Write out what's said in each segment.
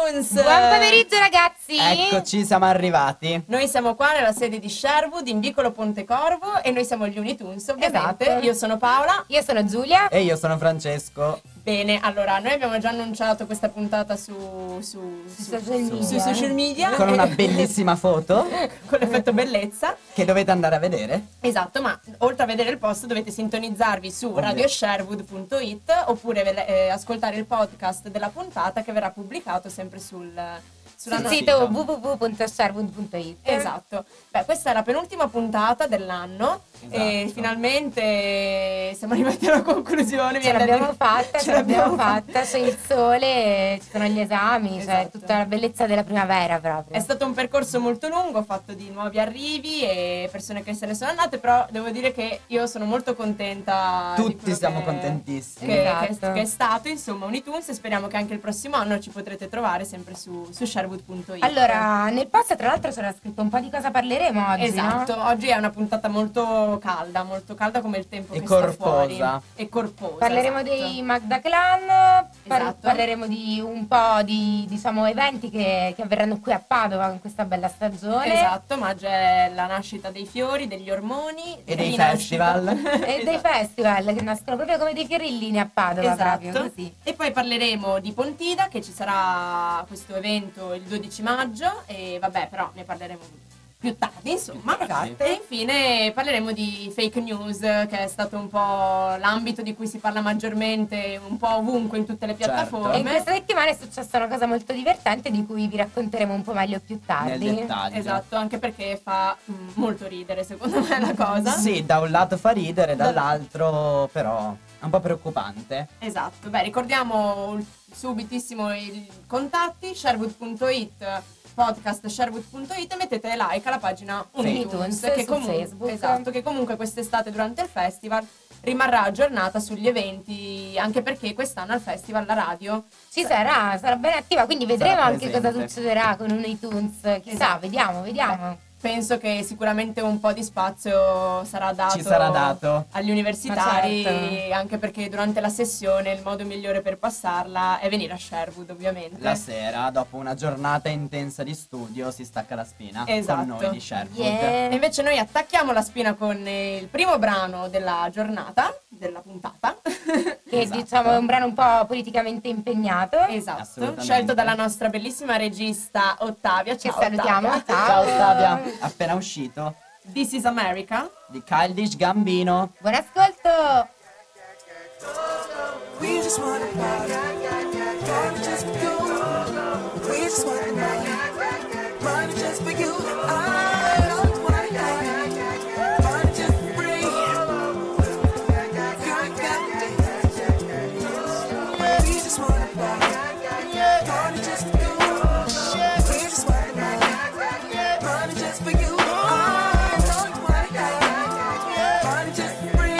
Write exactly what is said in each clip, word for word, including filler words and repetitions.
Unitunes! Buon pomeriggio ragazzi! Eccoci, siamo arrivati. Noi siamo qua nella sede di Sherwood in Vicolo Pontecorvo e noi siamo gli Unitunes, ovviamente. Esatto. Io sono Paola. Io sono Giulia. E io sono Francesco. Bene, allora, noi abbiamo già annunciato questa puntata su, su, Su su, social su- media. sui social media. Con una bellissima foto Con l'effetto bellezza. che dovete andare a vedere. Esatto, ma oltre a vedere il post dovete sintonizzarvi su Ovvio. radio sherwood punto it oppure ve- eh, ascoltare il podcast della puntata che verrà pubblicato sempre sul, sulla Sul nostra- sito sito. w w w punto sherwood punto it. Esatto. Beh, questa è la penultima puntata dell'anno e Esatto. finalmente siamo arrivati alla conclusione. Ce Mi viene da l'abbiamo dire- fatta, ce l'abbiamo fatta, c'è il sole, ci sono gli esami, c'è Esatto. tutta la bellezza della primavera proprio. È stato un percorso molto lungo, fatto di nuovi arrivi e persone che se ne sono andate, però devo dire che io sono molto contenta. di Tutti quello siamo che- contentissimi. Che, Esatto. che- che è stato, insomma, Unitunes e speriamo che anche il prossimo anno ci potrete trovare sempre su, su sherwood punto it. Allora, nel post tra l'altro c'era scritto un po' di cosa parleremo oggi, Esatto, no? oggi è una puntata molto calda, molto calda come il tempo E che corposa. sta fuori. E corposa. Parleremo esatto. dei Magda Clan, par- Esatto. parleremo di un po' di diciamo eventi che, che avverranno qui a Padova in questa bella stagione. Esatto, maggio è la nascita dei fiori, degli ormoni E dei rinascita. festival. E dei Esatto. festival che nascono proprio come dei fiorellini a Padova, proprio Esatto. così. E poi parleremo di Pontida, che ci sarà questo evento il dodici maggio e vabbè, però ne parleremo più tardi, insomma. Esatto. E infine parleremo di fake news, che è stato un po' l'ambito di cui si parla maggiormente un po' ovunque in tutte le Certo. piattaforme. E in questa settimana è successa una cosa molto divertente di cui vi racconteremo un po' meglio più Nel tardi. dettaglio. Esatto, anche perché fa mm, molto ridere secondo me la cosa. Sì, da un lato fa ridere, dall'altro però è un po' preoccupante. Esatto, beh, ricordiamo subitissimo i contatti, sherwood punto it, podcast sherwood punto it e mettete like alla pagina Unitunes, Unitunes che su comunque, Facebook. esatto, che comunque quest'estate durante il festival rimarrà aggiornata sugli eventi, anche perché quest'anno al festival la radio Ci sarà, sarà ben attiva, quindi vedremo Sarà anche cosa presente. succederà con un iTunes. Chissà, Esatto. vediamo, vediamo. penso che sicuramente un po' di spazio sarà dato, Ci sarà dato. agli universitari, Ma certo. anche perché durante la sessione il modo migliore per passarla è venire a Sherwood, ovviamente. La sera, dopo una giornata intensa di studio, si stacca la spina Esatto. con noi di Sherwood. Yeah. E invece noi attacchiamo la spina con il primo brano della giornata, della puntata. Che Esatto. diciamo è un brano un po' politicamente impegnato. Esatto, Assolutamente. scelto dalla nostra bellissima regista Ottavia. Che Ciao, salutiamo. Ottavia. Ciao Ottavia, appena uscito This is America. di Childish Gambino. Buon ascolto! We just wanna party, party just for you. We just wanna party, party just for you. I don't wanna die, party just for free. Girl, you got me. We just wanna party, party just for you. We just wanna party, party just for you. I don't wanna die, party just for free.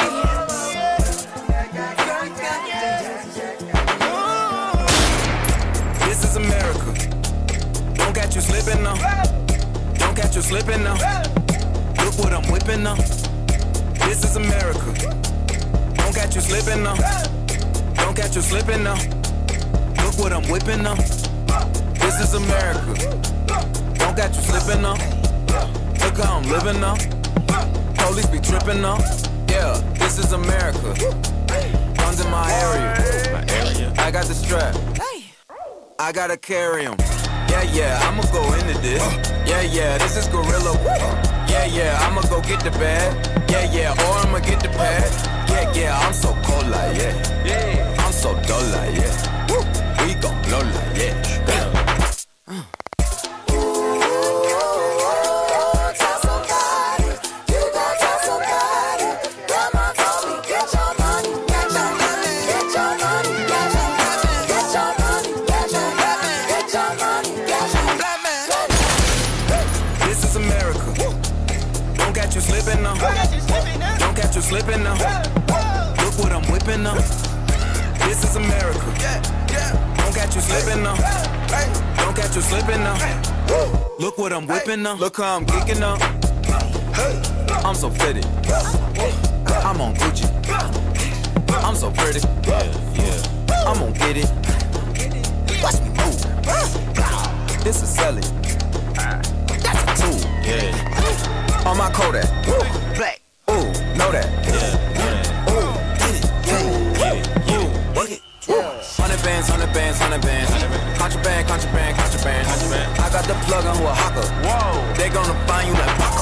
This is America. Don't catch you slipping now. Don't catch you slipping now. Look what I'm whipping now. This is America. Don't catch you slipping now. Don't catch you slipping now. Look what I'm whipping now. This is America. Don't catch you slipping now. Look how I'm living now. Police be tripping now. Yeah, this is America. Guns in my area. My area. I got the strap. I gotta carry 'em. Yeah, yeah, I'ma go into this. Yeah, yeah, this is gorilla. Yeah, yeah, I'ma go get the bag. Yeah, yeah, or I'ma get the pad. Yeah, yeah, I'm so cold like yeah. Yeah, I'm so dull like yeah. We gon' blow like yeah. This is America. Don't catch you slipping now. Don't catch you slipping now. Look what I'm whipping now. This is America. Don't catch you slipping now. Don't catch you slipping now. Look what I'm whipping now. Look how I'm kicking now. I'm so pretty. I'm on Gucci. I'm so pretty. I'm gonna get it. Watch me move. This is selling. That's a tool. Yeah. On my Kodak. Woo. Black. Ooh, know that. Yeah. Ooh, get it. Get it. Get it. Get it. Hundred bands, hundred bands, hundred bands. Contraband, contraband, contraband. I got the plug on who a hawker. Whoa. They gonna find you like Paco.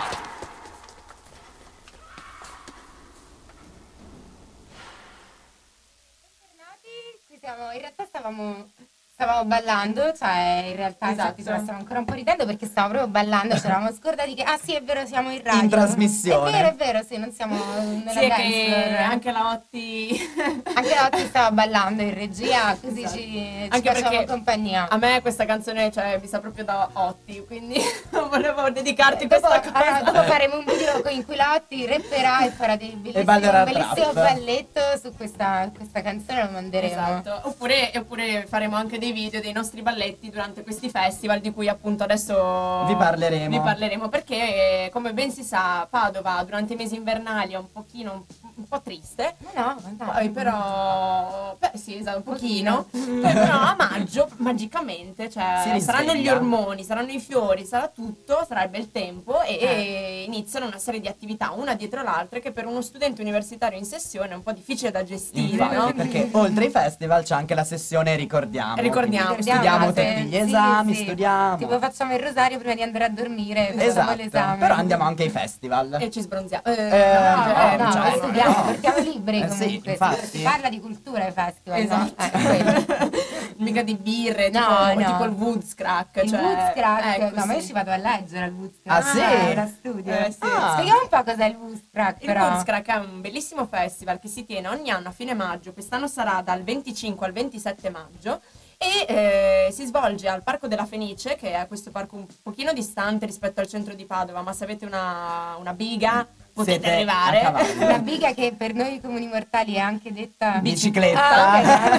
Siamo, in realtà stavamo, stavamo ballando, cioè in realtà Esatto. infatti stiamo ancora un po' ridendo perché stavamo proprio ballando, ci eravamo scordati che ah sì è vero siamo in radio. In trasmissione. È vero, è vero, sì, non siamo nella Sì, è dance che floor. anche la Otti Anche la Otti stava ballando in regia, così Esatto. ci, ci Anche facciamo perché compagnia. a me questa canzone, cioè, mi sa proprio da Otti, quindi volevo dedicarti Dopo, questa cosa. allora, dopo faremo un video in cui la Otti rapperà e farà dei bellissimi, ballerà un bellissimo trap. balletto su questa, questa canzone, lo manderemo. Esatto. Oppure, oppure faremo anche dei video dei nostri balletti durante questi festival di cui appunto adesso Vi parleremo. vi parleremo perché eh, come ben si sa Padova durante i mesi invernali è un pochino un, un po' triste. No, no, no. Poi però, beh sì, esatto, un pochino. Poi però a maggio magicamente, Si cioè risveglia. saranno gli ormoni, saranno i fiori, sarà tutto, sarà il bel tempo e, Eh. e iniziano una serie di attività una dietro l'altra che per uno studente universitario in sessione è un po' difficile da gestire, Infatti, no? perché oltre ai festival c'è anche la sessione ricordiamo. Ricordiamo, Quindi studiamo Ricordiamo, tutti gli sì, esami, sì. studiamo. Tipo facciamo il rosario prima di andare a dormire, facciamo Esatto, l'esame. però andiamo anche ai festival. E ci sbronziamo. Eh, Eh, no, No, cioè, no, cioè, noi studiamo, no. portiamo libri Eh, sì, comunque. infatti. Si parla di cultura ai festival. Esatto. No? Eh, quello. Mica di birre, No, tipo, no. tipo il Woodscrack. Il cioè, Woodscrack, ecco, no, ma io sì. ci vado a leggere al Woodscrack. Ah, sì? Da studio. Eh, sì. Ah. Spieghiamo un po' cos'è il Woodscrack, Il però. Woodscrack è un bellissimo festival che si tiene ogni anno a fine maggio, quest'anno sarà dal venticinque al ventisette maggio e eh, si svolge al Parco della Fenice, che è questo parco un pochino distante rispetto al centro di Padova, ma se avete una, una biga potete Siete a arrivare. cavallo. Una biga che per noi comuni mortali è anche detta Bicicletta. Ah,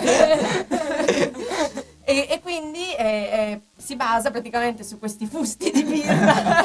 ok. E, e quindi eh, eh, si basa praticamente su questi fusti di birra,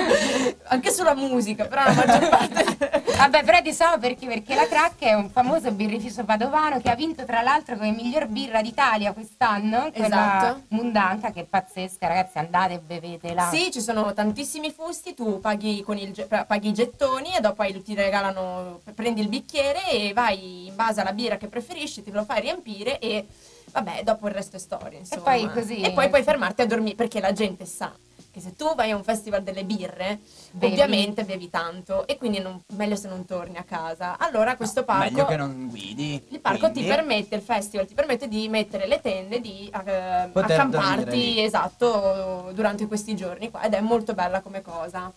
anche sulla musica, però la maggior parte... Vabbè, però diciamo perché, perché la Crack è un famoso birrificio padovano che ha vinto tra l'altro come miglior birra d'Italia quest'anno, quella Esatto. Mundanca, che è pazzesca, ragazzi, andate e bevetela. Sì, ci sono tantissimi fusti, tu paghi, con il, ge- paghi i gettoni e dopo ti regalano, prendi il bicchiere e vai in base alla birra che preferisci, te lo fai riempire e vabbè, dopo il resto è storia, insomma. poi così- E poi puoi fermarti a dormire perché la gente sa che se tu vai a un festival delle birre, Bevi. ovviamente bevi tanto e quindi non- meglio se non torni a casa. Allora questo parco... Meglio che non guidi. Il parco quindi ti permette, il festival ti permette di mettere le tende, di eh, Poter dormire accamparti, lì. esatto, durante questi giorni qua ed è molto bella come cosa.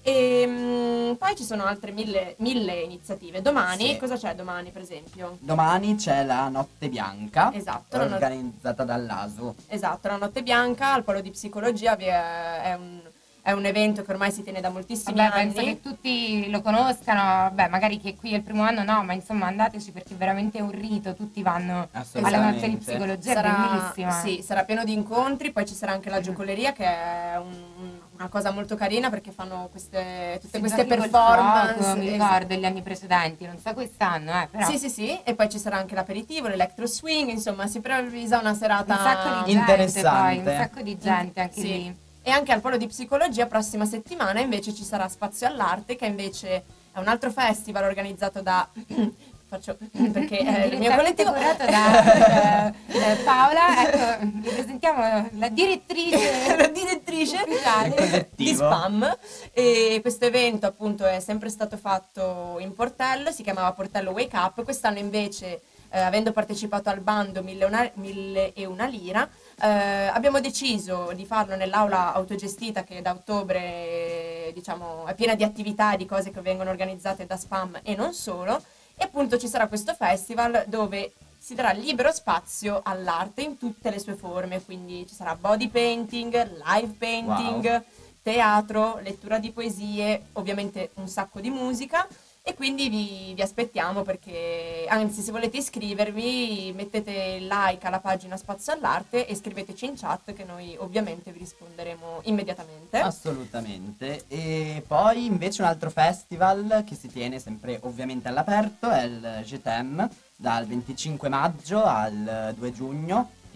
E mm, poi ci sono altre mille, mille iniziative. Domani, Sì. cosa c'è domani per esempio? Domani c'è la Notte Bianca, Esatto, la not- organizzata dall'A S U. Esatto, la Notte Bianca al Polo di Psicologia vi è, è un, è un evento che ormai si tiene da moltissimi Vabbè, anni. penso che tutti lo conoscano, vabbè, magari che qui è il primo anno no, ma insomma andateci perché è veramente un rito, tutti vanno alla Assolutamente. notte di psicologia, è sarà, bellissima. sì, sarà pieno di incontri, poi ci sarà anche la giocoleria che è un- una cosa molto carina perché fanno queste, tutte Si queste giochi col performance. fuoco, mi esatto. ricordo gli anni precedenti, non so quest'anno, eh, però Sì, sì, sì, e poi ci sarà anche l'aperitivo, l'electro swing, insomma si previsa una serata un sacco di gente Interessante. poi, un sacco di gente anche Sì. lì. E anche al Polo di Psicologia prossima settimana invece ci sarà Spazio all'Arte, che invece è un altro festival organizzato da faccio perché è il mio Direttamente collettivo curato da eh, eh, Paola, ecco, vi presentiamo la direttrice la direttrice ufficiale. Il collettivo. di Spam e questo evento appunto è sempre stato fatto in Portello, si chiamava Portello Wake Up, quest'anno invece eh, avendo partecipato al bando Mille, una, mille e una lira eh, abbiamo deciso di farlo nell'aula autogestita che da ottobre diciamo è piena di attività e di cose che vengono organizzate da Spam e non solo. E appunto ci sarà questo festival dove si darà libero spazio all'arte in tutte le sue forme, quindi ci sarà body painting, live painting, Wow. teatro, lettura di poesie, ovviamente un sacco di musica e quindi vi, vi aspettiamo perché, anzi se volete iscrivervi mettete like alla pagina Spazio all'Arte e scriveteci in chat che noi ovviamente vi risponderemo immediatamente. Assolutamente. E poi invece un altro festival che si tiene sempre ovviamente all'aperto è il G T E M dal venticinque maggio al due giugno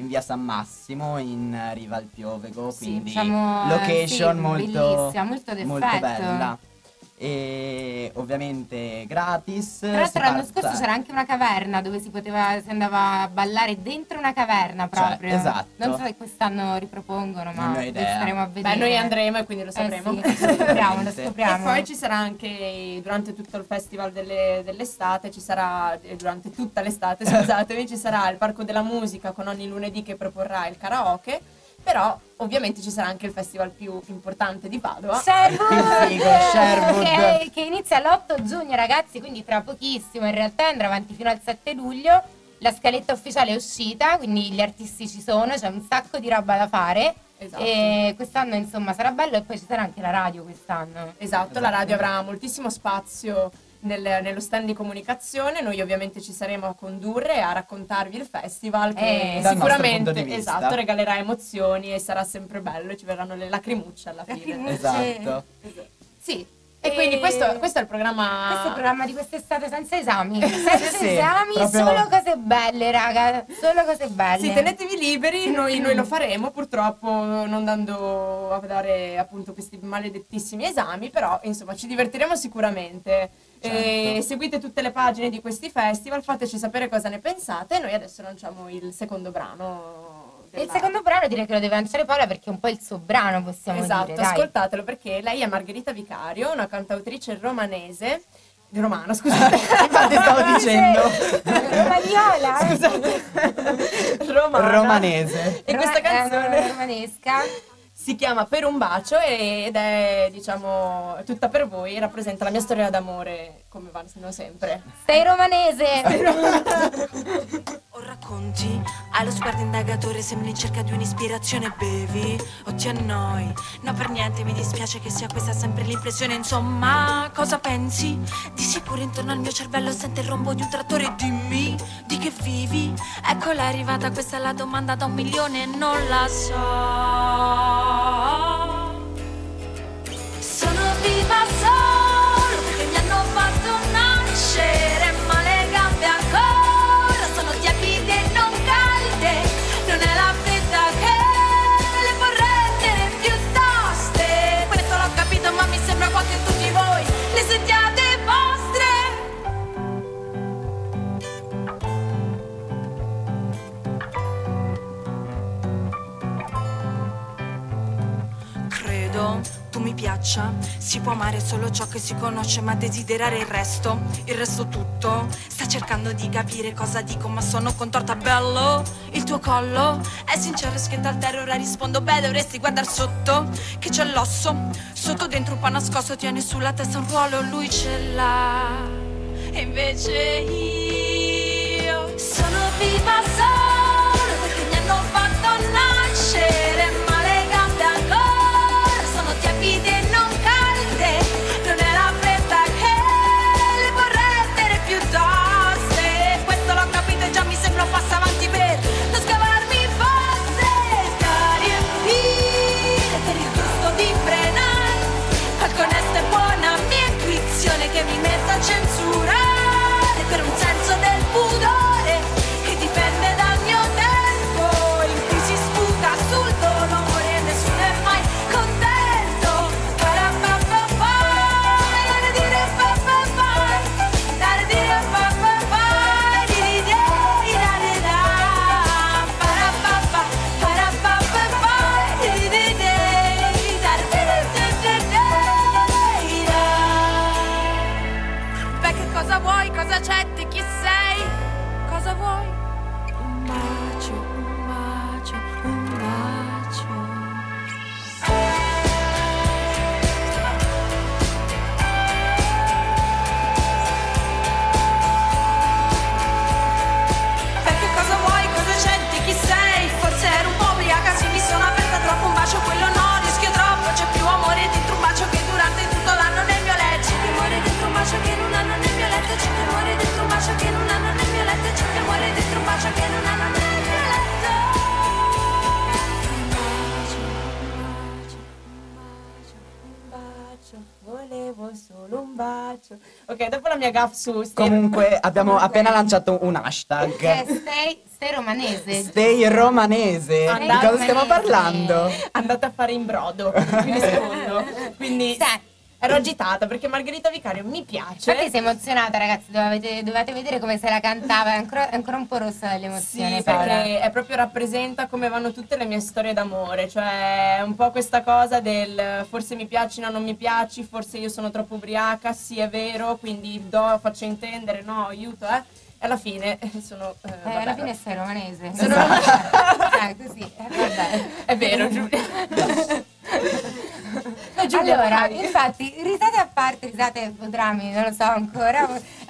in via San Massimo, in riva al Piovego, Sì, quindi diciamo, location sì, molto, bellissima, molto d'effetto. molto bella. E ovviamente gratis. Tra l'altro si l'anno parta- scorso c'era anche una caverna dove si poteva, si andava a ballare dentro una caverna proprio. Cioè, esatto. Non so se quest'anno ripropongono, ma Non ho idea. staremo a vedere. Beh, noi andremo e quindi lo Eh sapremo. sì, lo scopriamo, lo E scopriamo. poi ci sarà anche durante tutto il festival delle- dell'estate, ci sarà eh, durante tutta l'estate, scusatemi, ci sarà il Parco della Musica con ogni lunedì che proporrà il karaoke, però ovviamente ci sarà anche il festival più importante di Padova. Sherwood, Il figo, Sherwood. che, che inizia l'otto giugno, ragazzi, quindi tra pochissimo. In realtà andrà avanti fino al sette luglio. La scaletta ufficiale è uscita, quindi gli artisti ci sono, c'è un sacco di roba da fare. Esatto. E quest'anno insomma sarà bello, e poi ci sarà anche la radio quest'anno. Esatto, la radio avrà moltissimo spazio nel- nello stand di comunicazione, noi ovviamente ci saremo a condurre e a raccontarvi il festival che Eh, dal nostro punto sicuramente di vista. esatto, regalerà emozioni e sarà sempre bello e ci verranno le lacrimucce alla fine. Lacrimucce. Esatto. Sì, e quindi questo, questo è il programma. Questo è il programma di quest'estate senza esami. Senza sì, esami, proprio- solo cose belle, raga. Solo cose belle. Sì, tenetevi liberi, noi, noi lo faremo, purtroppo non dando a dare appunto questi maledettissimi esami, però insomma ci divertiremo sicuramente. E Certo. seguite tutte le pagine di questi festival, fateci sapere cosa ne pensate. Noi adesso lanciamo il secondo brano. Il della- secondo brano direi che lo deve lanciare Paola, perché è un po' il suo brano, possiamo Esatto, dire. Dai. ascoltatelo perché lei è Margherita Vicario, una cantautrice romanese, romana scusate. Infatti stavo dicendo Romagnola. Romana. romanese. E questa Roma- eh, canzone romanesca. si chiama Per un bacio ed è, diciamo, tutta per voi, rappresenta la mia storia d'amore, come vanno sempre. Sei romanese. O racconti, hai lo sguardo indagatore, sembri in cerca di un'ispirazione, bevi o ti annoi. No, per niente, mi dispiace che sia questa sempre l'impressione, insomma, cosa pensi? Di sicuro intorno al mio cervello sente il rombo di un trattore, dimmi, di che vivi? Eccola è arrivata, questa è la domanda da un milione, non la so. Sono viva solo perché mi hanno fatto nascere, ma le gambe ancora sono tiepide e non calde. Non è la fredda che le vorrei rendere più toste. Questo l'ho capito, ma mi sembra quasi tutti voi le sentiate vostre. Credo tu mi piaccia, si può amare solo ciò che si conosce, ma desiderare il resto, il resto tutto. Sta cercando di capire cosa dico, ma sono contorta. Bello, il tuo collo è sincero, schietta al terra, ora rispondo, beh, dovresti guardar sotto, che c'è l'osso, sotto dentro un po' nascosto, tiene sulla testa un ruolo, lui ce l'ha, e invece io sono viva solo perché mi hanno fatto nascere, ma le gambe ancora sono tiepide e non calde. Non è la fretta che le vorrei rendere più toste. Questo l'ho capito e già mi sembra un passo avanti per non scavarmi fosse. Scali e file per il gusto di frenare, qualche onesta e buona mia intuizione che mi metta a censurare per un senso piaccio. Ok, dopo la mia gaff su Stay Comunque abbiamo appena lanciato un hashtag. Che stai, stai romanese. Stay romanese. Andate- Di cosa stiamo parlando? andate a fare in brodo, mi rispondo. Quindi Sì. ero agitata perché Margherita Vicario mi piace. Infatti sei emozionata, ragazzi, dovete, dovete vedere come se la cantava, è ancora, è ancora un po' rossa dall'emozione. Sì, Paola. perché è proprio rappresenta come vanno tutte le mie storie d'amore, cioè un po' questa cosa del forse mi piaci, no, non mi piaci, forse io sono troppo ubriaca, sì è vero, quindi do, faccio intendere, no, aiuto, eh. E alla fine eh, sono... eh, Eh, vabbè, alla fine sei romanese. Sono Eh, così, eh, vabbè. È vero, Giulia. Eh, Giulia, Allora, vai. infatti, risate a parte, risate o drammi, non lo so ancora.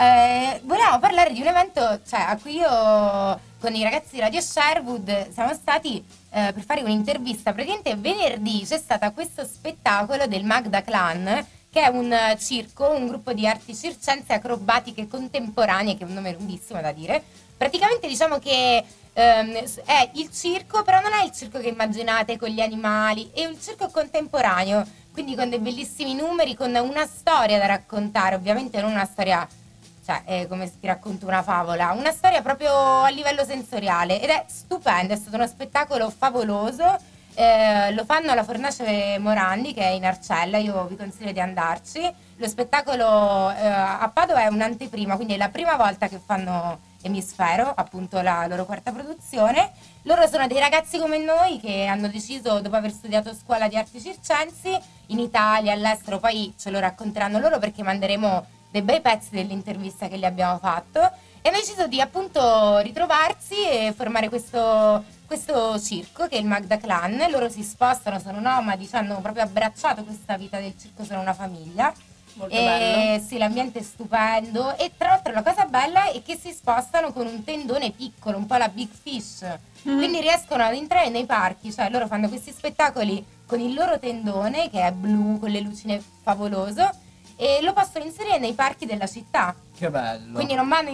Eh, volevamo parlare di un evento, cioè, a cui io con i ragazzi di Radio Sherwood siamo stati eh, per fare un'intervista. Praticamente venerdì c'è stato questo spettacolo del Magda Clan, che è un eh, circo, un gruppo di arti circense acrobatiche contemporanee, che è un nome lunghissimo da dire. Praticamente diciamo che ehm, è il circo, però non è il circo che immaginate con gli animali, è un circo contemporaneo, quindi con dei bellissimi numeri, con una storia da raccontare, ovviamente non una storia, cioè è come se ti racconto una favola, una storia proprio a livello sensoriale, ed è stupendo, è stato uno spettacolo favoloso. Eh, lo fanno alla Fornace Morandi, che è in Arcella, io vi consiglio di andarci. Lo spettacolo eh, a Padova è un'anteprima, quindi è la prima volta che fanno Emisfero, appunto la loro quarta produzione. Loro sono dei ragazzi come noi che hanno deciso, dopo aver studiato a scuola di arti circensi in Italia, all'estero, poi ce lo racconteranno loro perché manderemo dei bei pezzi dell'intervista che gli abbiamo fatto, e hanno deciso di appunto ritrovarsi e formare questo, questo circo che è il Magda Clan. Loro si spostano, sono nomadi, ci hanno proprio abbracciato questa vita del circo, sono una famiglia. Molto E bello. sì, l'ambiente è stupendo, e tra l'altro la cosa bella è che si spostano con un tendone piccolo, un po' la Big Fish, quindi riescono ad entrare nei parchi, cioè loro fanno questi spettacoli con il loro tendone che è blu, con le lucine favoloso, e lo possono inserire nei parchi della città. Che bello. Quindi non vanno in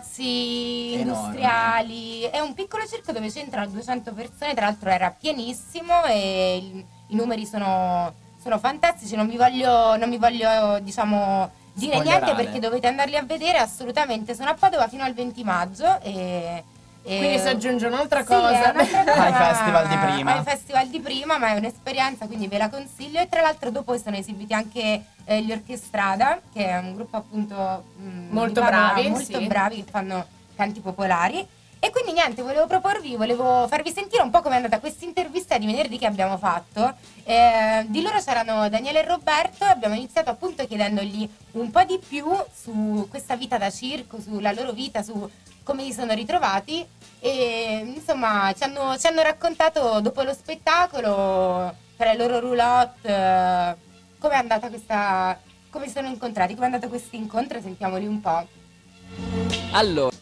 spazi Enormi. industriali, è un piccolo circo dove c'entrano duecento persone, tra l'altro era pienissimo e il- i numeri sono, sono fantastici, non vi voglio, non vi voglio diciamo dire Spoilerare. niente perché dovete andarli a vedere assolutamente, sono a Padova fino al venti maggio e... e- Quindi si aggiunge un'altra Sì, cosa. è un'altra cosa, Ai ma- festival di prima. Ai festival di prima, ma è un'esperienza, quindi ve la consiglio. E tra l'altro dopo sono esibiti anche eh, gli Orchestrada, che è un gruppo appunto mh, Molto di Padova, bravi, molto sì. bravi, che fanno canti popolari. E quindi niente, volevo proporvi, volevo farvi sentire un po' com'è andata questa intervista di venerdì che abbiamo fatto. Eh, di loro c'erano Daniele e Roberto, e abbiamo iniziato appunto chiedendogli un po' di più su questa vita da circo, sulla loro vita, su come si sono ritrovati, e insomma ci hanno, ci hanno raccontato dopo lo spettacolo, tra le loro roulotte, eh, com'è andata questa, come si sono incontrati, com'è andato questo incontro, sentiamoli un po'. Allora,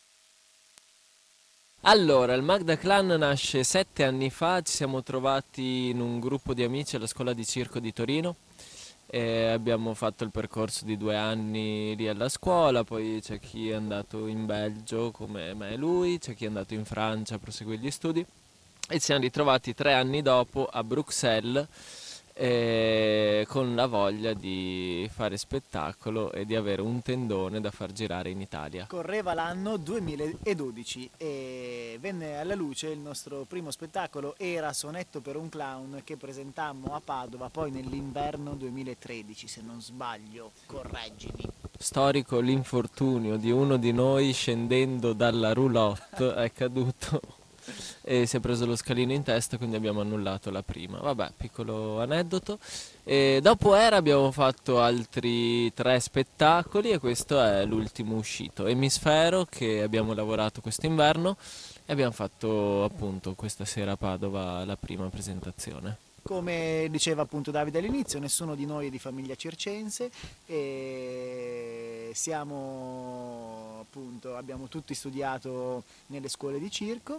allora, il Magda Clan nasce sette anni fa, ci siamo trovati in un gruppo di amici alla scuola di circo di Torino. E abbiamo fatto il percorso di due anni lì alla scuola, poi c'è chi è andato in Belgio come me e lui, c'è chi è andato in Francia a proseguire gli studi, e ci siamo ritrovati tre anni dopo a Bruxelles eh, con la voglia di fare spettacolo e di avere un tendone da far girare in Italia. Correva l'anno duemiladodici e venne alla luce il nostro primo spettacolo, era Sonetto per un clown, che presentammo a Padova poi nell'inverno duemilatredici, se non sbaglio, correggimi. Storico l'infortunio di uno di noi scendendo dalla roulotte, è caduto e si è preso lo scalino in testa, quindi abbiamo annullato la prima. Vabbè, piccolo aneddoto. E dopo Era abbiamo fatto altri tre spettacoli e questo è l'ultimo uscito. Emisfero, che abbiamo lavorato quest'inverno, e abbiamo fatto appunto questa sera a Padova la prima presentazione. Come diceva appunto Davide all'inizio, nessuno di noi è di famiglia circense e siamo appunto, abbiamo tutti studiato nelle scuole di circo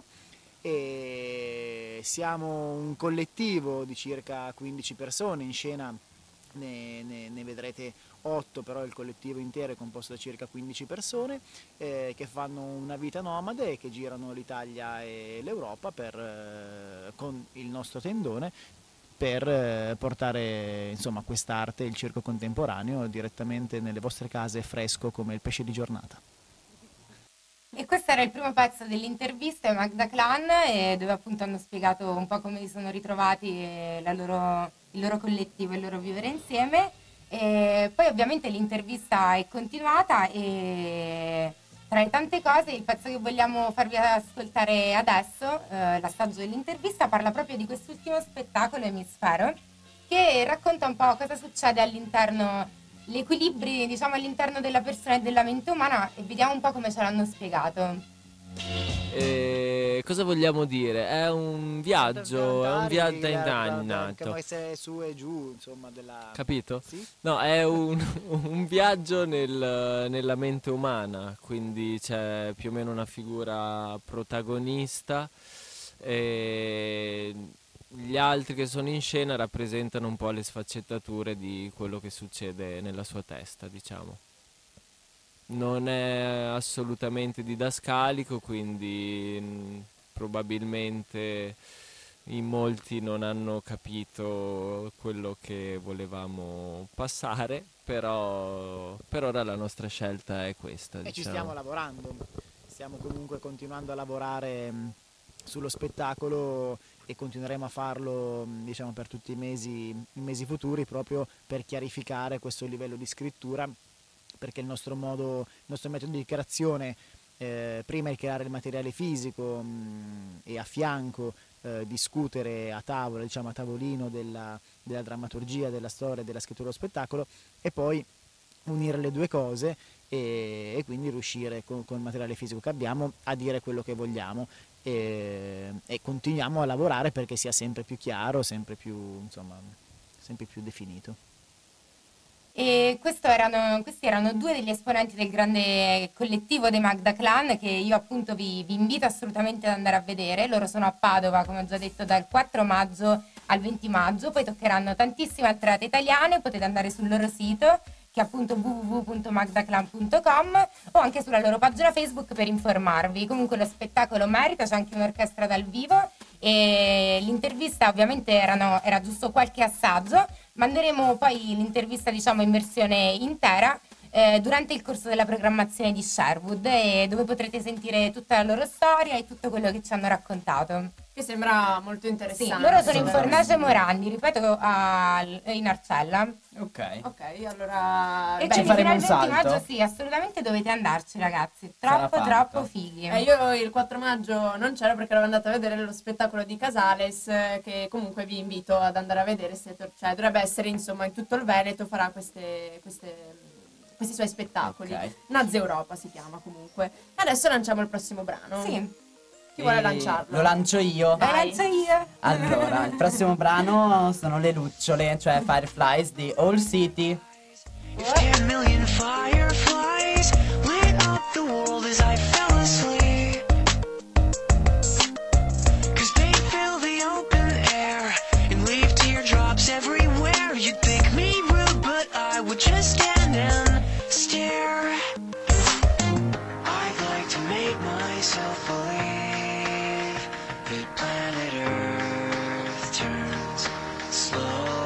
e siamo un collettivo di circa quindici persone, in scena ne, ne, ne vedrete otto, però il collettivo intero è composto da circa quindici persone eh, che fanno una vita nomade e che girano l'Italia e l'Europa per, eh, con il nostro tendone, per eh, portare insomma quest'arte, il circo contemporaneo, direttamente nelle vostre case fresco come il pesce di giornata. E questo era il primo pezzo dell'intervista ai Magda Clan, e dove appunto hanno spiegato un po' come si sono ritrovati e la loro, il loro collettivo e il loro vivere insieme. E poi ovviamente l'intervista è continuata, e tra le tante cose il pezzo che vogliamo farvi ascoltare adesso, eh, l'assaggio dell'intervista, parla proprio di quest'ultimo spettacolo Emisfero, che racconta un po' cosa succede all'interno, gli equilibri diciamo all'interno della persona e della mente umana, e vediamo un po' come ce l'hanno spiegato. E cosa vogliamo dire? È un viaggio, è un viaggio in Che può essere su e giù, insomma, della... Capito? Sì? No, è un, un viaggio nel- nella mente umana, quindi c'è più o meno una figura protagonista e gli altri che sono in scena rappresentano un po' le sfaccettature di quello che succede nella sua testa, diciamo. Non è assolutamente didascalico, quindi mh, probabilmente in molti non hanno capito quello che volevamo passare, però per ora la nostra scelta è questa. E ci diciamo. stiamo lavorando, stiamo comunque continuando a lavorare mh, sullo spettacolo, e continueremo a farlo mh, diciamo per tutti i mesi, i mesi futuri, proprio per chiarificare questo livello di scrittura, perché il nostro modo, il nostro metodo di creazione eh, prima è creare il materiale fisico mh, e a fianco eh, discutere a tavola, diciamo a tavolino della, della drammaturgia, della storia, della scrittura dello spettacolo, e poi unire le due cose e, e quindi riuscire con, con il materiale fisico che abbiamo a dire quello che vogliamo, e, e continuiamo a lavorare perché sia sempre più chiaro, sempre più, insomma, sempre più definito. E questo erano, questi erano due degli esponenti del grande collettivo dei Magda Clan, che io appunto vi, vi invito assolutamente ad andare a vedere. Loro sono a Padova, come ho già detto, dal quattro maggio al venti maggio, poi toccheranno tantissime altre date italiane. Potete andare sul loro sito, che è appunto w w w punto magdaclan punto com, o anche sulla loro pagina Facebook per informarvi. Comunque lo spettacolo merita, c'è anche un'orchestra dal vivo, e l'intervista ovviamente erano, era giusto qualche assaggio. Manderemo poi l'intervista diciamo in versione intera eh, durante il corso della programmazione di Sherwood, e dove potrete sentire tutta la loro storia e tutto quello che ci hanno raccontato. Che sembra molto Sì, interessante. loro sono in Fornace Morandi, ripeto, a, in Arcella. Ok. Ok, allora... E beh, ci ci faremo fino al un venti salto? maggio, sì, assolutamente dovete andarci, ragazzi. Sarà Troppo, fatto. troppo fighi. Eh, io il quattro maggio non c'ero perché ero andata a vedere lo spettacolo di Casales, eh, che comunque vi invito ad andare a vedere, se tor- cioè dovrebbe essere insomma in tutto il Veneto, farà queste, queste, questi suoi spettacoli. Ok. Naz Europa si chiama comunque. Adesso lanciamo il prossimo brano. Sì, Chi vuole E lanciarlo? Lo lancio io. la Dai. lancio io. Allora, il prossimo brano sono Le Lucciole, cioè Fireflies di All City. If ten million fireflies lit up the world as I fell asleep, 'cause they fill the open air and leave teardrops everywhere, you'd think me rude, but I would just stand and stare. I'd like to make myself believe that planet Earth turns slowly.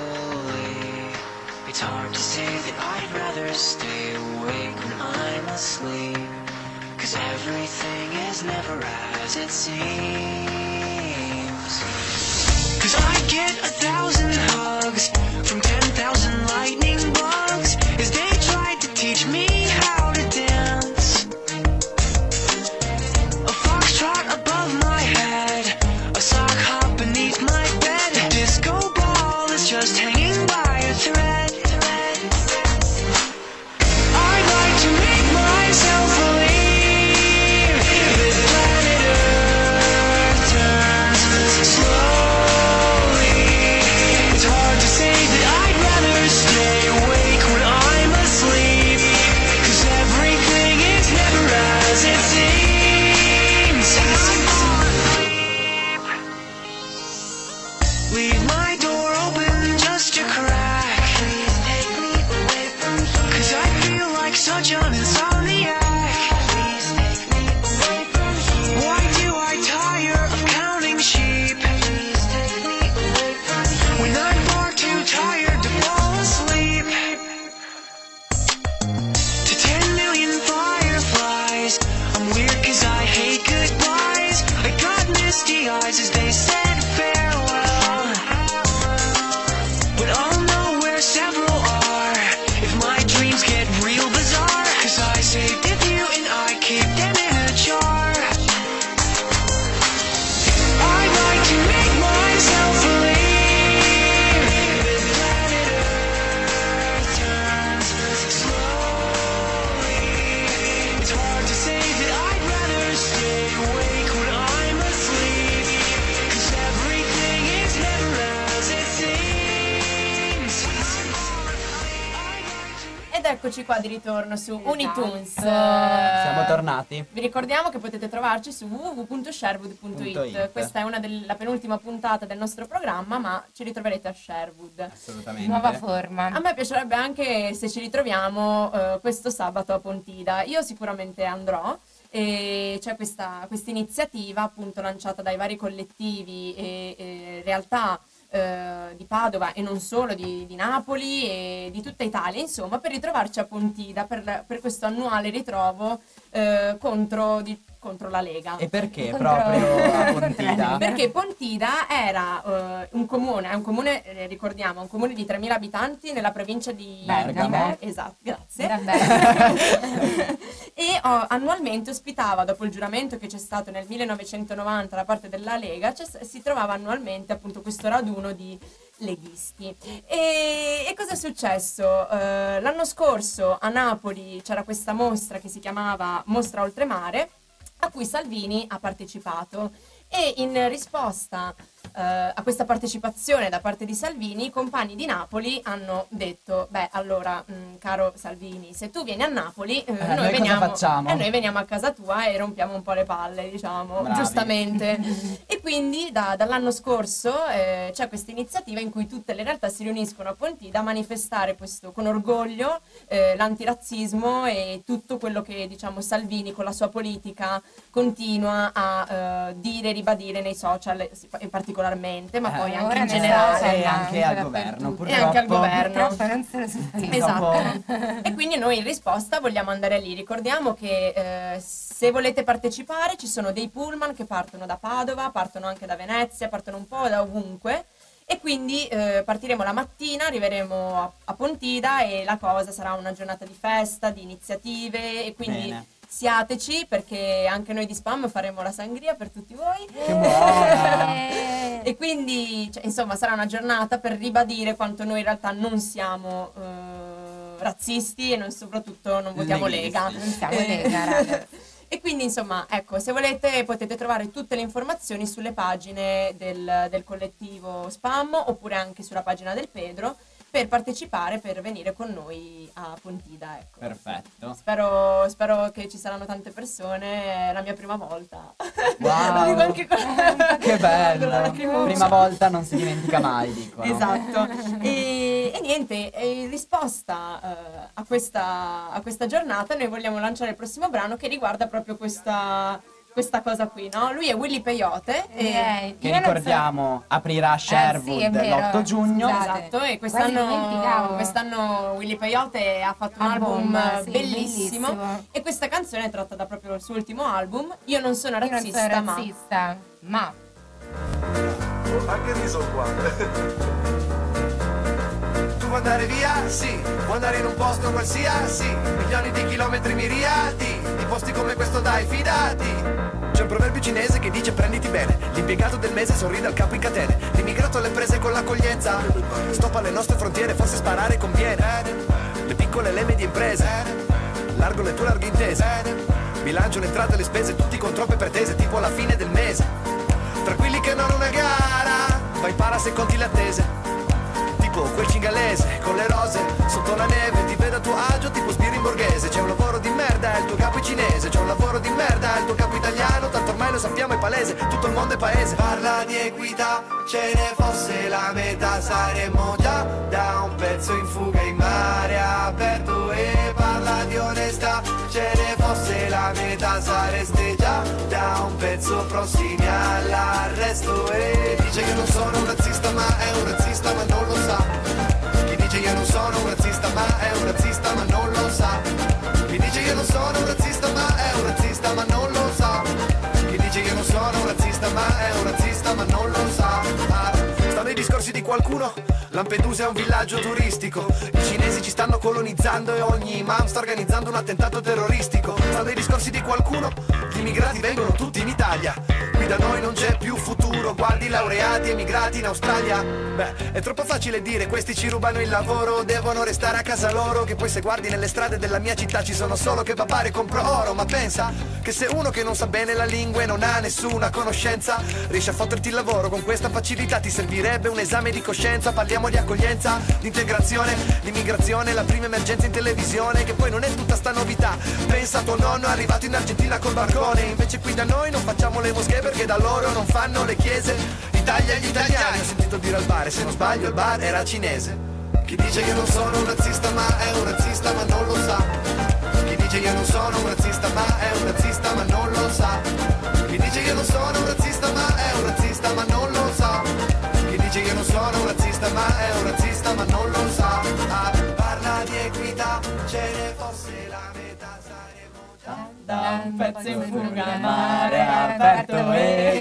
It's hard to say that I'd rather stay awake when I'm asleep, 'cause everything is never as it seems. 'Cause I get a thousand hugs from ten thousand lightning bugs as they tried to teach me how to dance. A foxtrot above my head, a sock hop beneath my bed, a disco ball is just hanging by a thread. I'd like to make myself believe that planet Earth turns slowly. It's hard misty eyes as they said farewell. But I'll know where several are if my dreams get real bizarre, 'cause I saved a few and I keep them in a jar. I'd like to make myself believe that planet Earth turns slowly. It's hard to say that I'd rather stay awake when I'm asleep, 'cause everything is never as it seems. Ed eccoci qua di ritorno su Esatto. Unitunes. Siamo tornati. Vi ricordiamo che potete trovarci su w w w punto sherwood punto i t. Punto it. Questa è una della penultima puntata del nostro programma, ma ci ritroverete a Sherwood. Assolutamente. Nuova forma. A me piacerebbe anche se ci ritroviamo eh, questo sabato a Pontida. Io sicuramente andrò. E c'è questa questa iniziativa appunto lanciata dai vari collettivi e, e realtà eh, di Padova e non solo, di, di Napoli e di tutta Italia, insomma, per ritrovarci a Pontida per, per questo annuale ritrovo eh, contro, di, contro la Lega. E perché Contro- proprio a Pontida? Perché Pontida era eh, un comune, è un comune, eh, ricordiamo, un comune di tremila abitanti nella provincia di Bergamo. Esatto, grazie. Vabbè. E oh, annualmente ospitava, dopo il giuramento che c'è stato nel millenovecentonovanta da parte della Lega, c'è- si trovava annualmente appunto questo raduno di leghisti. E, e cosa è successo? Eh, l'anno scorso a Napoli c'era questa mostra che si chiamava Mostra Oltremare, a cui Salvini ha partecipato, e in risposta eh, a questa partecipazione da parte di Salvini i compagni di Napoli hanno detto: beh, allora mh, caro Salvini, se tu vieni a Napoli eh, noi noi, cosa veniamo, facciamo? eh, noi veniamo a casa tua e rompiamo un po' le palle, diciamo, Bravi. giustamente. E quindi da- dall'anno scorso eh, c'è questa iniziativa in cui tutte le realtà si riuniscono a Pontida a manifestare questo con orgoglio eh, l'antirazzismo e tutto quello che, diciamo, Salvini con la sua politica continua a eh, dire e ribadire nei social, in particolarmente, ma Eh, poi ora anche in nei generale. social, E anche al dappertutto. governo, E anche al purtroppo. governo. Purtroppo non se lo sentite. Esatto. Dopo- E quindi noi in risposta vogliamo andare lì. Ricordiamo che eh, se volete partecipare ci sono dei pullman che partono da Padova, partono anche da Venezia, partono un po' da ovunque. E quindi eh, partiremo la mattina, arriveremo a, a Pontida e la cosa sarà una giornata di festa, di iniziative, e quindi Bene. siateci, perché anche noi di Spam faremo la sangria per tutti voi. Che buona! Eh, E quindi, cioè, insomma, sarà una giornata per ribadire quanto noi in realtà non siamo eh, razzisti e non, soprattutto non votiamo Leghisti. Lega. Non siamo Eh, Lega, raga. E quindi, insomma, ecco, se volete potete trovare tutte le informazioni sulle pagine del, del collettivo Spam, oppure anche sulla pagina del Pedro, per partecipare, per venire con noi a Pontida, ecco. Perfetto. Spero, spero che ci saranno tante persone, è la mia prima volta. Wow. Lo dico anche con- Che con la bello! lacrimuccia. Prima volta non si dimentica mai, dicono. Esatto. E, e niente, e in risposta eh, a, questa, a questa giornata noi vogliamo lanciare il prossimo brano che riguarda proprio questa, questa cosa qui, no? Lui è Willy Peyote. E, Eh, Che io non so- ricordiamo aprirà a Sherwood sì, è vero. l'otto giugno. Scusate. Esatto, e Quasi quest'anno, dimenticavo. quest'anno Willy Peyote ha fatto un Ah, album bomba, sì, bellissimo, bellissimo. e questa canzone è tratta da proprio il suo ultimo album. Io non sono Io non razzista, sono ma... razzista, ma Anche riso qua. Tu vuoi andare via? Sì. Vuoi andare in un posto qualsiasi? Milioni di chilometri miriadi. Di posti come questo dai, fidati. C'è un proverbio cinese che dice prenditi bene. L'impiegato del mese sorride al capo in catene. L'immigrato alle prese con l'accoglienza. Stop alle nostre frontiere, forse sparare conviene. Le piccole e le medie imprese. Largo le tue larghe intese. Bilancio le entrate e le spese, tutti con troppe pretese, tipo alla fine del mese. Tranquilli che non è una gara, vai para se conti le attese. Tipo quel cingalese con le rose sotto la neve, ti vedo a tuo agio tipo sbirri in borghese. C'è un lavoro di merda, il tuo capo è cinese. C'è un lavoro di merda, il tuo capo italiano. Tanto ormai lo sappiamo, è palese, tutto il mondo è paese. Parla di equità, ce ne fosse la metà saremmo già da un pezzo in fuga in mare aperto. E parla di onestà, ce ne fosse la metà sareste già da un pezzo prossimi all'arresto. E dice che non sono un razzista ma è un razzista ma non lo sa. Chi dice io non sono un razzista ma è un razzista ma non lo sa. Chi dice io non sono un razzista ma è un razzista ma non lo sa. Chi dice io non sono un razzista ma è un qualcuno, Lampedusa è un villaggio turistico. I cinesi ci stanno colonizzando e ogni imam sta organizzando un attentato terroristico. Stando ai discorsi di qualcuno, gli immigrati vengono tutti in Italia. Qui da noi non c'è più futuro, guardi laureati emigrati in Australia. Beh, è troppo facile dire questi ci rubano il lavoro, devono restare a casa loro. Che poi se guardi nelle strade della mia città ci sono solo che papare compro oro. Ma pensa che se uno che non sa bene la lingua e non ha nessuna conoscenza riesce a fotterti il lavoro con questa facilità, ti servirebbe un esame di coscienza. Parliamo di accoglienza, di integrazione, l'immigrazione, la prima emergenza in televisione, che poi non è tutta sta novità. Pensa a tuo nonno arrivato in Argentina col barcone, invece qui da noi non facciamo le moschee perché da loro non fanno le chiese. Italia e gli italiani, ho sentito dire al bar, e se non sbaglio il bar era cinese. Chi dice che non sono un razzista ma è un razzista ma non lo sa. Chi dice che non sono un razzista ma è un razzista ma non lo sa. Chi dice che non sono un razzista ma è un razzista ma non lo sa. Chi dice che non sono un razzista ma è un razzista ma non lo sa. Ah, parla di equità, ce ne fosse la metà saremo già da un pezzo in fuga, mare aperto e...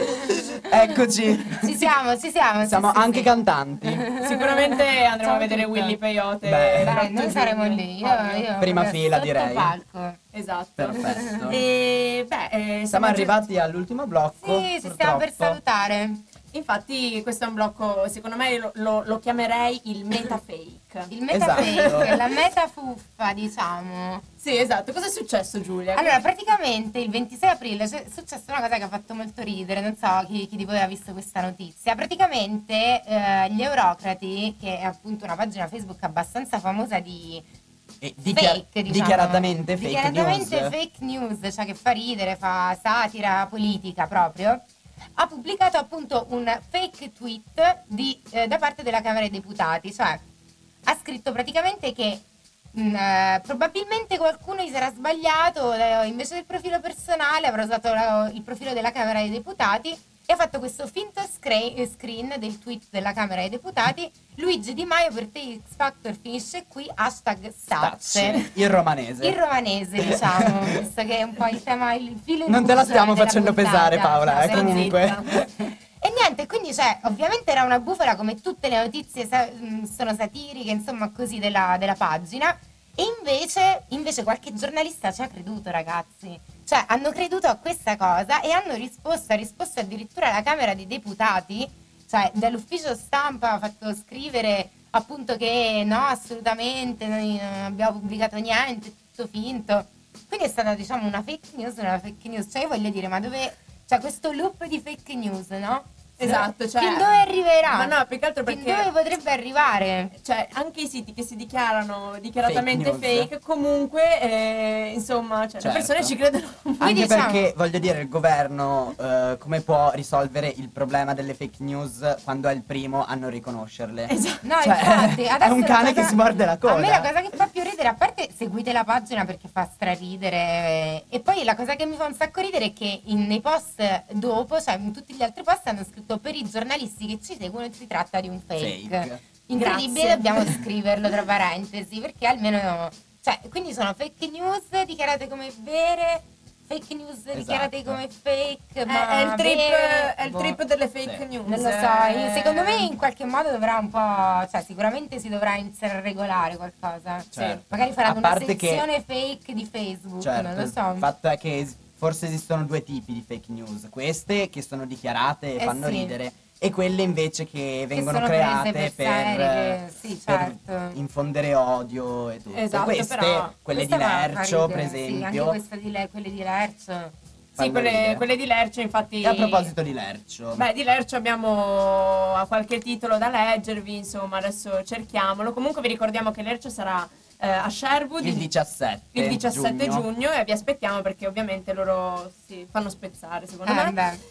Eccoci. Ci siamo, ci siamo. Siamo sì, sì, anche sì. cantanti. Sicuramente andremo Facciamo a vedere tutto. Willy Peyote. Beh. Dai, noi saremo lì. Io, io Prima proprio fila, sotto direi. palco. Esatto. Perfetto. E beh, eh, Siamo arrivati all'ultimo blocco. Sì, ci stiamo per purtroppo. salutare. Infatti questo è un blocco, secondo me lo, lo- lo chiamerei il metafake. Il metafake, Esatto. la metafuffa, diciamo. Sì, esatto. Cosa è successo, Giulia? Allora, praticamente il ventisei aprile c'è successa una cosa che ha fatto molto ridere, non so chi, chi di voi ha visto questa notizia. Praticamente eh, gli Eurocrati, che è appunto una pagina Facebook abbastanza famosa di E dichiar- fake, diciamo, dichiaratamente fake dichiaratamente news. fake news, cioè che fa ridere, fa satira politica proprio, ha pubblicato appunto un fake tweet di, eh, da parte della Camera dei Deputati, cioè ha scritto praticamente che mh, eh, probabilmente qualcuno gli sarà sbagliato, eh, invece del profilo personale avrà usato la- il profilo della Camera dei Deputati e ha fatto questo finto scre- screen del tweet della Camera dei Deputati. Luigi Di Maio per te X Factor finisce qui, hashtag stazze. Stazze. Il romanese. Il romanese, diciamo, visto che è un po' il tema, il filo Non te la rouge stiamo della facendo puntata. pesare, Paola, eh, Stai comunque. zitta. E niente, quindi cioè, ovviamente era una bufala come tutte le notizie sa- mh, sono satiriche, insomma, così della, della pagina. E invece, invece qualche giornalista ci ha creduto, ragazzi. Cioè, hanno creduto a questa cosa e hanno risposto, ha risposto addirittura alla Camera dei Deputati, cioè dall'ufficio stampa ha fatto scrivere appunto che no, assolutamente, noi non abbiamo pubblicato niente, tutto finto. Quindi è stata, diciamo, una fake news, una fake news. Cioè, io voglio dire, ma dove... Cioè, questo loop di fake news, no? Esatto, cioè... Fin dove arriverà? Ma no, più che altro Fin perché... dove potrebbe arrivare? Cioè, anche i siti che si dichiarano dichiaratamente Fake news. fake, comunque, eh, insomma, cioè, Certo. le persone ci credono. Anche diciamo- perché, voglio dire, il governo eh, come può risolvere il problema delle fake news quando è il primo a non riconoscerle? Esatto. No, Cioè, infatti, è adesso un la cane cosa- che si morde la coda. A me la cosa che fa più ridere, a parte seguite la pagina perché fa straridere, eh, e poi la cosa che mi fa un sacco ridere è che in- nei post dopo, cioè in tutti gli altri post hanno scritto per i giornalisti che ci seguono si tratta di un fake. Fake. Incredibile, Grazie. dobbiamo scriverlo tra parentesi perché almeno, cioè, quindi sono fake news dichiarate come vere, fake news dichiarate come fake, È, ma è il trip, vere, è il boh. trip delle fake Sì. news. Non lo so, eh. secondo me in qualche modo dovrà un po', cioè sicuramente si dovrà iniziare a regolare qualcosa. Certo. Magari faranno A una parte che- sezione fake di Facebook, Certo, non lo so. il fatto è che es- forse esistono due tipi di fake news. Queste che sono dichiarate e Eh fanno sì. ridere, e quelle invece che vengono sono prese create per per, serie, eh, sì, per certo. infondere odio e tutto. Esatto, Queste, però quelle Questa di fa- fa Lercio, per ridere, sì, anche esempio. questa di Le- quelle di Lercio. Sì, fanno quelle, ridere. quelle di Lercio, infatti. E a proposito di Lercio, Beh, di Lercio abbiamo a qualche titolo da leggervi, insomma, adesso cerchiamolo. Comunque vi ricordiamo che Lercio sarà eh, a Sherwood il diciassette, il diciassette giugno. giugno e vi aspettiamo perché ovviamente loro si fanno spezzare, secondo Eh, me. beh.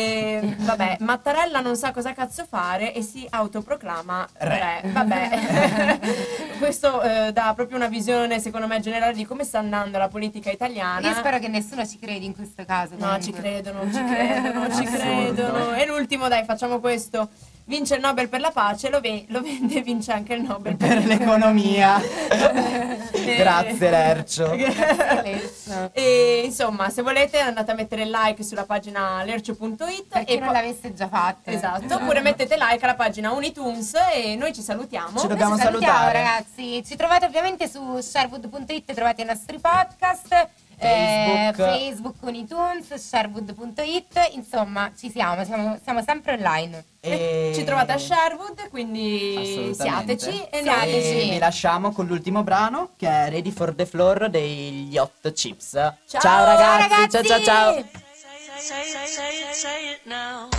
E vabbè, Mattarella non sa cosa cazzo fare e si autoproclama re. Re. Vabbè, questo eh, dà proprio una visione, secondo me, generale di come sta andando la politica italiana. Io spero che nessuno ci credi in questo caso. No, comunque. ci credono, ci credono, ci Assurdo. credono. E l'ultimo, dai, facciamo questo. vince il Nobel per la pace, lo, ve- lo vende e vince anche il Nobel per, Per l'economia. Grazie Lercio. E insomma, se volete andate a mettere il like sulla pagina lercio punto it Per chi e non po- l'avesse già fatto. esatto, oppure mettete like alla pagina Unitunes e noi ci salutiamo. Ci dobbiamo Noi ci salutiamo, salutare. ragazzi. Ci trovate ovviamente su sherwood punto it, trovate i nostri podcast. Facebook. eh, Facebook con iTunes, sherwood punto it, insomma ci siamo, siamo, siamo sempre online. E Ci trovate a Sherwood, quindi Assolutamente. siateci e E noi vi lasciamo con l'ultimo brano che è Ready for the Floor degli Hot Chips. Ciao, Ciao, ragazzi, ragazzi! ciao ciao ciao. Say, say, say it, say it now.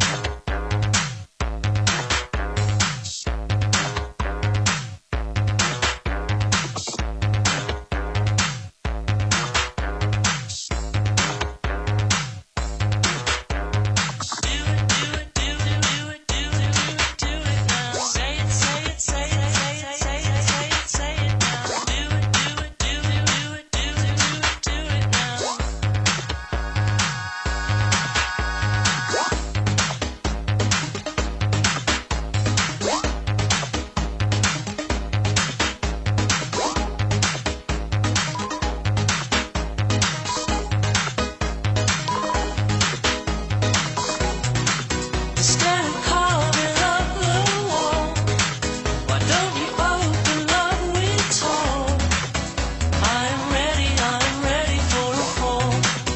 Instead of carving up the wall, why don't you open up with told? I'm ready, I'm ready for a fall.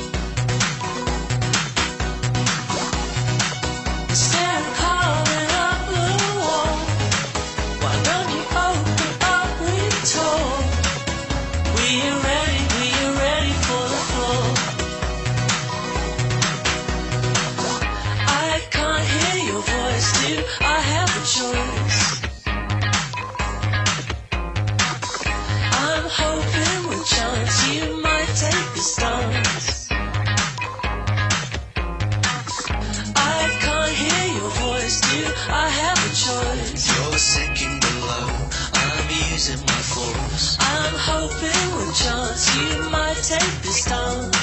Instead of carving up the wall, why don't you open up with told? We're ready, we're ready for the floor. I can't hear your voice, do I have a choice? I'm hoping with chance you might take the stance. I can't hear your voice, do I have a choice? You're sinking below, I'm using my force. I'm hoping with chance you might take the stance.